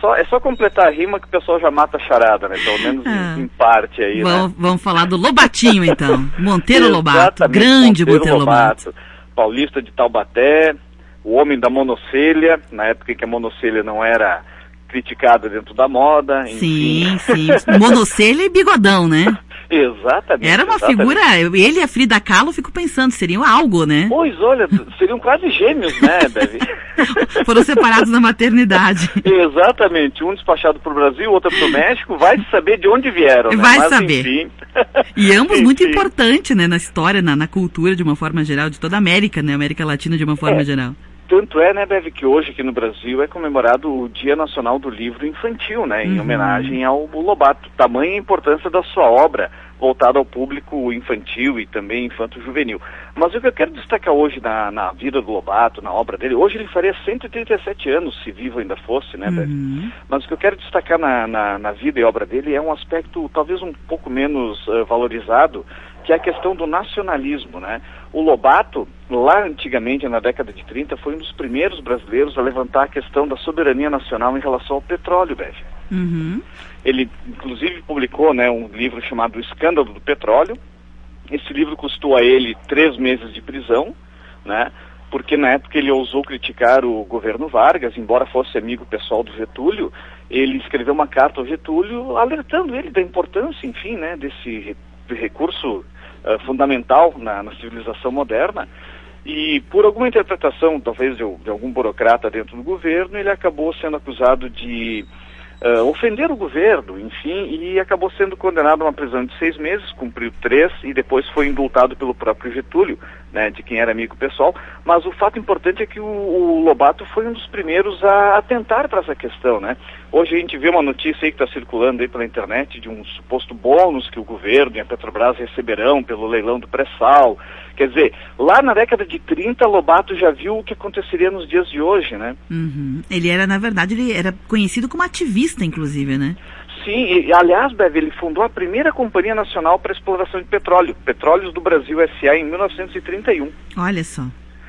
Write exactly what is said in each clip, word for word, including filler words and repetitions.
só, é só completar a rima que o pessoal já mata a charada, né? Pelo menos ah, em, em parte aí, vamos, né? Vamos falar do Lobatinho, então. Monteiro Lobato, grande Monteiro, Monteiro Lobato. Lobato. Paulista de Taubaté, o homem da monocelha, na época em que a monocelha não era criticada dentro da moda. Sim, enfim. sim. Monocelha e bigodão, né? Exatamente. Era uma exatamente. figura, ele e a Frida Kahlo, fico pensando, seriam algo, né? Pois, olha, seriam quase gêmeos, né, Bevi? Foram separados na maternidade. Exatamente, um despachado para o Brasil, outro para o México, vai saber de onde vieram, né? Vai Mas, saber. Enfim... E ambos enfim. muito importantes, né, na história, na, na cultura de uma forma geral, de toda a América, né, América Latina de uma forma é. geral. Tanto é, né, Bevi, que hoje aqui no Brasil é comemorado o Dia Nacional do Livro Infantil, né, em uhum. homenagem ao Lobato. Tamanha a importância da sua obra, voltada ao público infantil e também infanto-juvenil. Mas o que eu quero destacar hoje na, na vida do Lobato, na obra dele, hoje ele faria cento e trinta e sete anos, se vivo ainda fosse, né, Bevi? Uhum. Mas o que eu quero destacar na, na, na vida e obra dele é um aspecto talvez um pouco menos uh, valorizado, que é a questão do nacionalismo, né? O Lobato, lá antigamente, na década de trinta, foi um dos primeiros brasileiros a levantar a questão da soberania nacional em relação ao petróleo, Bev. Uhum. Ele, inclusive, publicou, né, um livro chamado O Escândalo do Petróleo. Esse livro custou a ele três meses de prisão, né? Porque na época ele ousou criticar o governo Vargas, embora fosse amigo pessoal do Getúlio, ele escreveu uma carta ao Getúlio alertando ele da importância, enfim, né, desse recurso Uh, fundamental na, na civilização moderna, e por alguma interpretação, talvez de, de algum burocrata dentro do governo, ele acabou sendo acusado de uh, ofender o governo, enfim, e acabou sendo condenado a uma prisão de seis meses, cumpriu três, e depois foi indultado pelo próprio Getúlio, né, de quem era amigo pessoal. Mas o fato importante é que o, o Lobato foi um dos primeiros a atentar para essa questão, né? Hoje a gente vê uma notícia aí que está circulando aí pela internet de um suposto bônus que o governo e a Petrobras receberão pelo leilão do pré-sal. Quer dizer, lá na década de trinta, Lobato já viu o que aconteceria nos dias de hoje, né? Uhum. Ele era, na verdade, ele era conhecido como ativista, inclusive, né? Sim, e, aliás, Bev, ele fundou a primeira Companhia Nacional para Exploração de Petróleo, Petróleos do Brasil S A, em mil novecentos e trinta e um. Olha só.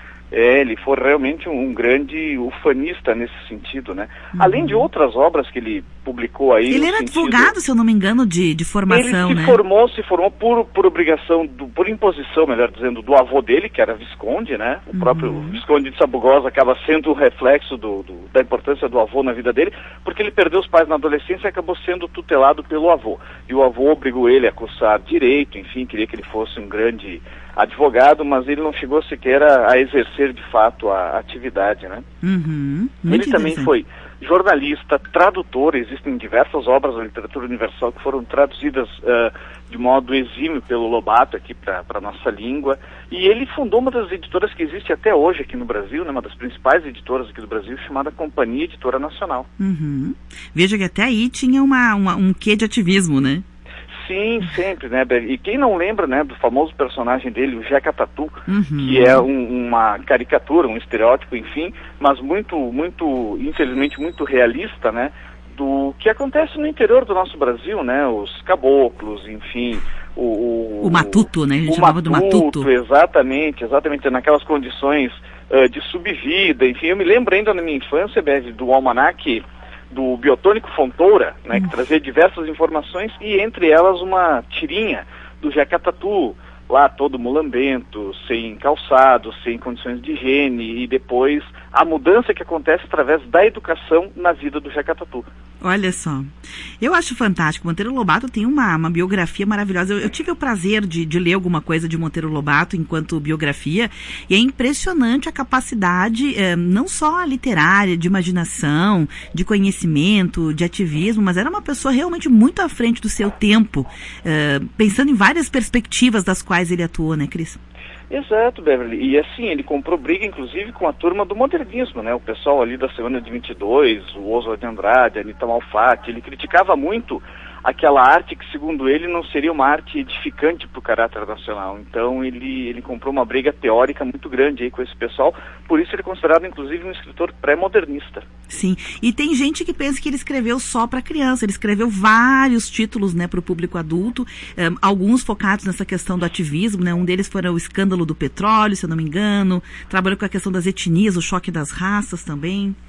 É, ele foi realmente um, um grande ufanista nesse sentido, né? Uhum. Além de outras obras que ele publicou aí... Ele era sentido... advogado, se eu não me engano, de, de formação, ele se né? formou, se formou por, por obrigação, do, por imposição, melhor dizendo, do avô dele, que era Visconde, né? O uhum. próprio Visconde de Sabugosa acaba sendo o reflexo do, do, da importância do avô na vida dele, porque ele perdeu os pais na adolescência e acabou sendo tutelado pelo avô. E o avô obrigou ele a cursar direito, enfim, queria que ele fosse um grande advogado, mas ele não chegou sequer a, a exercer de fato a, a atividade, né? Uhum. Ele também foi jornalista, tradutor, existem diversas obras da literatura universal que foram traduzidas uh, de modo exímio pelo Lobato aqui para a nossa língua, e ele fundou uma das editoras que existe até hoje aqui no Brasil, né, uma das principais editoras aqui do Brasil, chamada Companhia Editora Nacional. Uhum. Veja que até aí tinha uma, uma, um quê de ativismo, né? Sim, sempre, né, e quem não lembra, né, do famoso personagem dele, o Jeca Tatu, uhum. que é um, uma caricatura, um estereótipo, enfim, mas muito, muito, infelizmente, muito realista, né, do que acontece no interior do nosso Brasil, né, os caboclos, enfim, o... O, o matuto, né, a gente o chamava matuto, do matuto. Exatamente, exatamente, naquelas condições uh, de subvida, enfim, eu me lembro ainda na minha infância, Bev, do almanaque do Biotônico Fontoura, né, que trazia diversas informações, e entre elas uma tirinha do Jeca Tatu, lá todo mulambento, sem calçado, sem condições de higiene, e depois a mudança que acontece através da educação na vida do Jeca Tatu. Olha só, eu acho fantástico. Monteiro Lobato tem uma, uma biografia maravilhosa. Eu, eu tive o prazer de, de ler alguma coisa de Monteiro Lobato enquanto biografia, e é impressionante a capacidade, eh, não só literária, de imaginação, de conhecimento, de ativismo, mas era uma pessoa realmente muito à frente do seu tempo, eh, pensando em várias perspectivas das quais ele atuou, né, Cris? Exato, Beverly. E assim, ele comprou briga, inclusive, com a turma do modernismo, né? O pessoal ali da Semana de vinte e dois, o Oswald de Andrade, a Anita Malfatti. Ele criticava muito aquela arte que, segundo ele, não seria uma arte edificante para o caráter nacional. Então, ele, ele comprou uma briga teórica muito grande aí com esse pessoal. Por isso, ele é considerado, inclusive, um escritor pré-modernista. Sim, e tem gente que pensa que ele escreveu só para criança. Ele escreveu vários títulos, né, para o público adulto, um, alguns focados nessa questão do ativismo, né? Um deles foi o Escândalo do Petróleo, se eu não me engano. Trabalhou com a questão das etnias, o choque das raças também.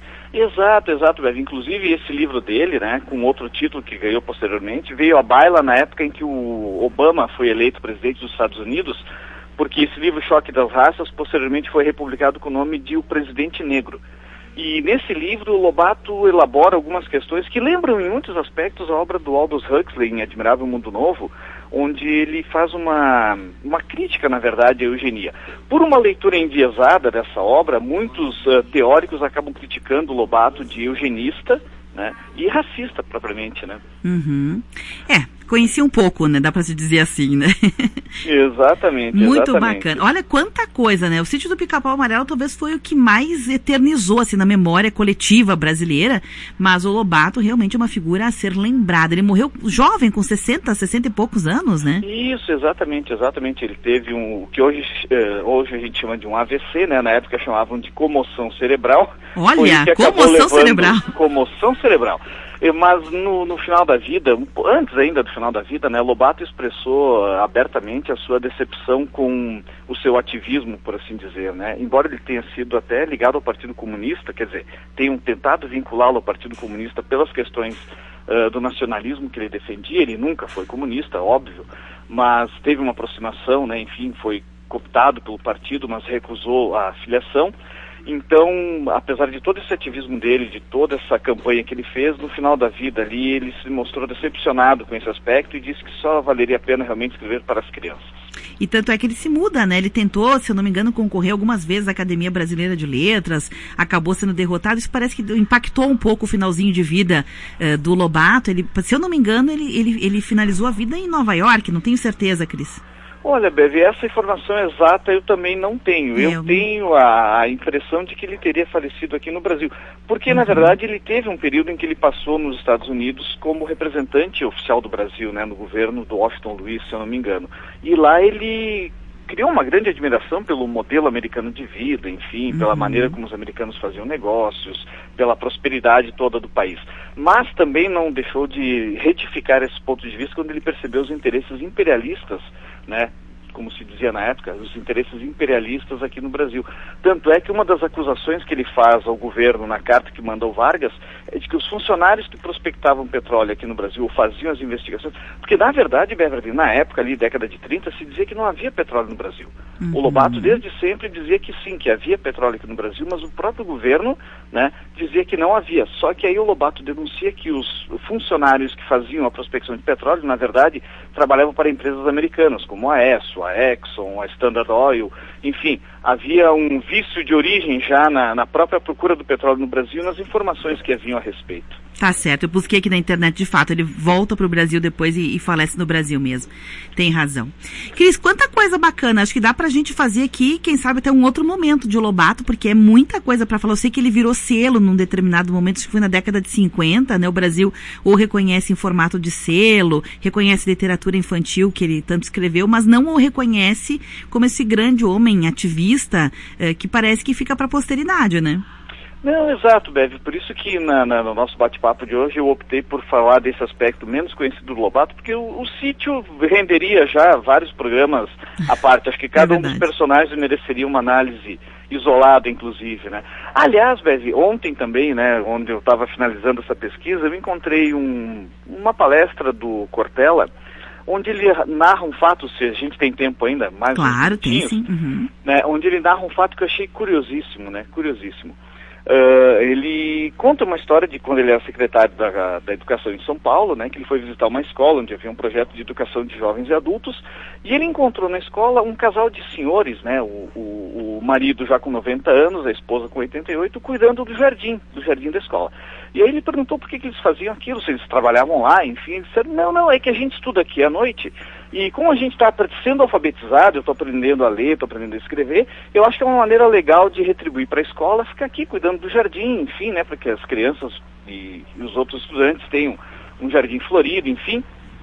Exato, exato, Bev. Inclusive esse livro dele, né, com outro título que ganhou posteriormente, veio à baila na época em que o Obama foi eleito presidente dos Estados Unidos, porque esse livro, Choque das Raças, posteriormente foi republicado com o nome de O Presidente Negro. E nesse livro o Lobato elabora algumas questões que lembram em muitos aspectos a obra do Aldous Huxley em Admirável Mundo Novo, onde ele faz uma, uma crítica, na verdade, à eugenia. Por uma leitura enviesada dessa obra, muitos uh, teóricos acabam criticando o Lobato de eugenista, né, e racista, propriamente, né? Uhum. É, conheci um pouco, né? Dá pra se dizer assim, né? Exatamente, Muito exatamente. bacana. Olha quanta coisa, né? O Sítio do Pica-Pau Amarelo talvez foi o que mais eternizou, assim, na memória coletiva brasileira, mas o Lobato realmente é uma figura a ser lembrada. Ele morreu jovem, com sessenta, sessenta e poucos anos, né? Isso, exatamente, exatamente. Ele teve um, o que hoje, uh, hoje a gente chama de um A V C, né? Na época chamavam de comoção cerebral. Olha, comoção cerebral. Comoção cerebral. Mas no, no final da vida, antes ainda do final da vida, né, Lobato expressou uh, abertamente a sua decepção com o seu ativismo, por assim dizer, né? Embora ele tenha sido até ligado ao Partido Comunista, quer dizer, tenham tentado vinculá-lo ao Partido Comunista pelas questões uh, do nacionalismo que ele defendia, ele nunca foi comunista, óbvio, mas teve uma aproximação, né, enfim, foi cooptado pelo partido, mas recusou a filiação. Então, apesar de todo esse ativismo dele, de toda essa campanha que ele fez, no final da vida ali ele se mostrou decepcionado com esse aspecto e disse que só valeria a pena realmente escrever para as crianças. E tanto é que ele se muda, né? Ele tentou, se eu não me engano, concorrer algumas vezes à Academia Brasileira de Letras, acabou sendo derrotado. Isso parece que impactou um pouco o finalzinho de vida uh, do Lobato. Ele, se eu não me engano, ele, ele, ele finalizou a vida em Nova York, não tenho certeza, Cris. Olha, Beve, essa informação exata eu também não tenho. Eu, eu tenho a, a impressão de que ele teria falecido aqui no Brasil. Porque, uhum. na verdade, ele teve um período em que ele passou nos Estados Unidos como representante oficial do Brasil, né, no governo do Washington Luiz, se eu não me engano. E lá ele criou uma grande admiração pelo modelo americano de vida, enfim, uhum. pela maneira como os americanos faziam negócios, pela prosperidade toda do país. Mas também não deixou de retificar esse ponto de vista quando ele percebeu os interesses imperialistas, né, como se dizia na época, os interesses imperialistas aqui no Brasil. Tanto é que uma das acusações que ele faz ao governo na carta que mandou Vargas é de que os funcionários que prospectavam petróleo aqui no Brasil, ou faziam as investigações, porque na verdade, Beverly, na época ali, década de trinta, se dizia que não havia petróleo no Brasil. Uhum. O Lobato desde sempre dizia que sim, que havia petróleo aqui no Brasil, mas o próprio governo, né, dizia que não havia. Só que aí o Lobato denuncia que os funcionários que faziam a prospecção de petróleo, na verdade, trabalhavam para empresas americanas, como a Esso, a Exxon, a Standard Oil, enfim, havia um vício de origem já na, na própria procura do petróleo no Brasil, nas informações que haviam a respeito. Tá certo, eu busquei aqui na internet, de fato, ele volta para o Brasil depois e, e falece no Brasil mesmo. Tem razão. Cris, quanta coisa bacana, acho que dá pra gente fazer aqui, quem sabe até um outro momento de Lobato, porque é muita coisa para falar. Eu sei que ele virou selo num determinado momento, acho que foi na década de cinquenta, né? O Brasil ou reconhece em formato de selo, reconhece literatura infantil que ele tanto escreveu, mas não o reconhece como esse grande homem ativista eh, que parece que fica para a posteridade, né? Não, exato, Bev. Por isso que na, na, no nosso bate-papo de hoje eu optei por falar desse aspecto menos conhecido do Lobato, porque o, o sítio renderia já vários programas à parte. Acho que cada é um dos personagens mereceria uma análise isolada, inclusive, né? Aliás, Bev, ontem também, né, onde eu estava finalizando essa pesquisa, eu encontrei um, uma palestra do Cortella, onde ele narra um fato, se a gente tem tempo ainda, mais claro, uns tem sim. Uhum. Né, onde ele narra um fato que eu achei curiosíssimo, né, curiosíssimo. Uh, ele conta uma história de quando ele era secretário da, da Educação em São Paulo, né, que ele foi visitar uma escola onde havia um projeto de educação de jovens e adultos, e ele encontrou na escola um casal de senhores, né, o, o, o marido já com noventa anos, a esposa com oitenta e oito, cuidando do jardim, do jardim da escola. E aí ele perguntou por que, que eles faziam aquilo, se eles trabalhavam lá, enfim, eles disseram, não, não, é que a gente estuda aqui à noite, e como a gente está sendo alfabetizado, eu estou aprendendo a ler, estou aprendendo a escrever, eu acho que é uma maneira legal de retribuir para a escola, ficar aqui cuidando do jardim, enfim, né, para que as crianças e, e os outros estudantes tenham um jardim florido, enfim.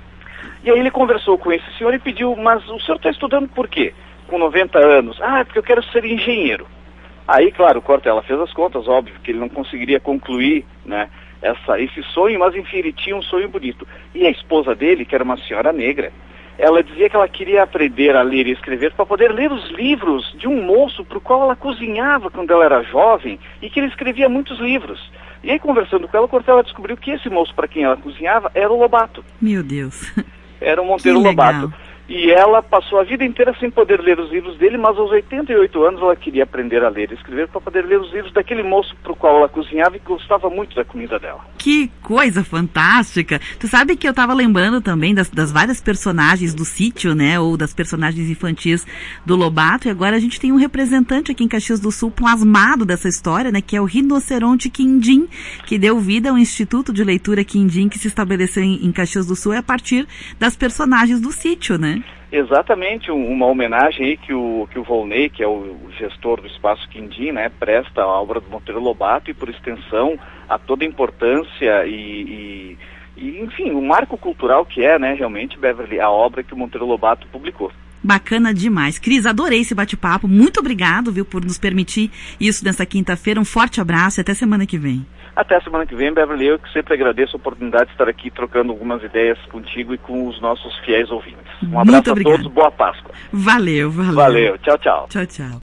E aí ele conversou com esse senhor e pediu, mas o senhor está estudando por quê? Com noventa anos? Ah, é porque eu quero ser engenheiro. Aí, claro, o Cortella fez as contas, óbvio, que ele não conseguiria concluir, né, essa, esse sonho, mas enfim, ele tinha um sonho bonito. E a esposa dele, que era uma senhora negra, ela dizia que ela queria aprender a ler e escrever para poder ler os livros de um moço para o qual ela cozinhava quando ela era jovem e que ele escrevia muitos livros. E aí, conversando com ela, Cortella descobriu que esse moço para quem ela cozinhava era o Lobato. Meu Deus. Era o Monteiro Lobato. E ela passou a vida inteira sem poder ler os livros dele, mas aos oitenta e oito anos ela queria aprender a ler e escrever para poder ler os livros daquele moço para o qual ela cozinhava e que gostava muito da comida dela. Que coisa fantástica! Tu sabe que eu estava lembrando também das, das várias personagens do sítio, né, ou das personagens infantis do Lobato, e agora a gente tem um representante aqui em Caxias do Sul plasmado dessa história, né, que é o rinoceronte Quindim, que deu vida ao Instituto de Leitura Quindim, que se estabeleceu em, em Caxias do Sul, é a partir das personagens do sítio, né? Exatamente, um, uma homenagem aí que o, que o Volney, que é o, o gestor do Espaço Quindim, né, presta à obra do Monteiro Lobato e, por extensão, a toda a importância e, e, e, enfim, o marco cultural que é, né, realmente, Beverly, a obra que o Monteiro Lobato publicou. Bacana demais. Cris, adorei esse bate-papo. Muito obrigado, viu, por nos permitir isso nessa quinta-feira. Um forte abraço e até semana que vem. Até a semana que vem, Beverly. Eu que sempre agradeço a oportunidade de estar aqui trocando algumas ideias contigo e com os nossos fiéis ouvintes. Um abraço a todos, boa Páscoa. Valeu, valeu. Valeu, tchau, tchau. Tchau, tchau.